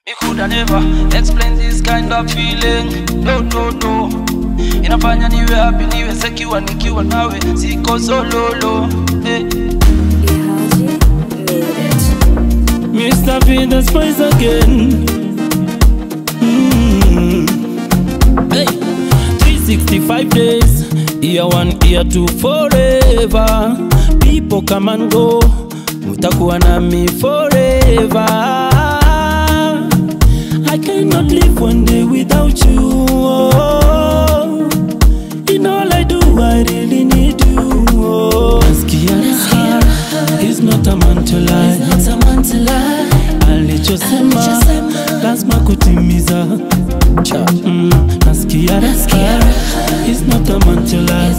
Me coulda never explain this kind of feeling. No. Inafanya niwe happy, niwe secure nikiwa nawe, siko solo. Hey. Mr. Vida Spice again. Hey. 365 days, year 1, year 2, forever. People come and go, mutakuwa nami forever. I cannot live one day without you. Oh, in all I do, I really need you. Oh, Naskiara is not a man to lie. Alichosema lazima kutimiza. Naskiara is not a man to lie.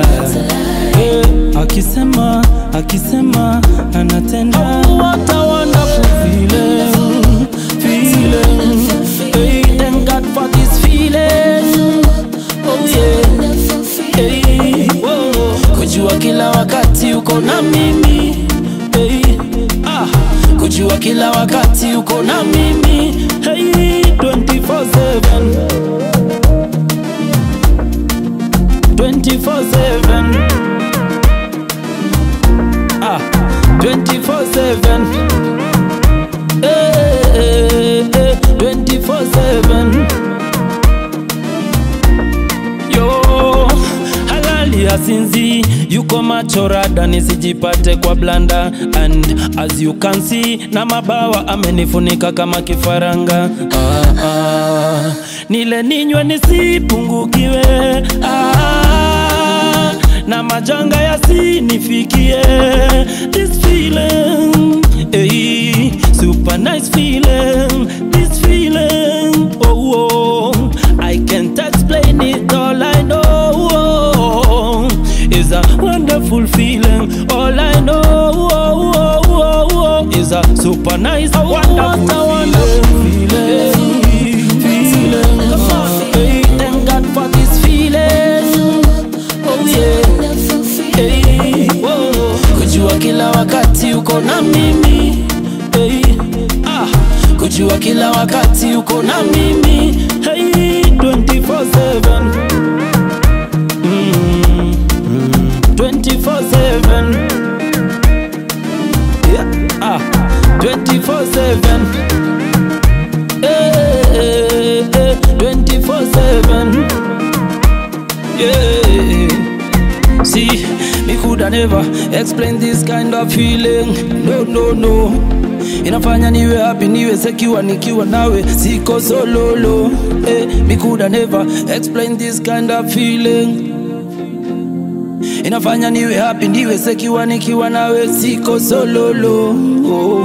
Akisema anatenda. Oh, what a wonderful feeling. Hey, thank God for this feeling. Oh yeah. Hey, whoa. Kujua kila wakati uko na mimi. Hey, kujua kila wakati uko na mimi. Hey, 24/7. 24/7. 24/7. 24/7. Yo, halali asinzi, yuko machorada nisijipate kwa blanda. And as you can see, na mabawa amenifunika kama kifaranga. Nile ninywe nisipungukiwe. Na majanga yasinifikie. This feeling, hey, super nice feeling. This feeling, oh, I can't explain it. All I know is a wonderful feeling. All I know is a super nice, wonderful feeling. Hey, thank God for this feeling. Oh yeah. Hey, whoa. Kujua kila wakati uko na mimi. Hey, kujua kila wakati uko na mimi. Hey, 24/7. 24/7. Yeah, 24/7. 24/7. Yeah. See, me coulda never explain this kind of feeling. No. Inafanya niwe happy, niwe secure nikiwa nawe, siko solo. Me coulda never explain this kind of feeling. Inafanya niwe happy, niwe secure nikiwa nawe, siko solo. Oh.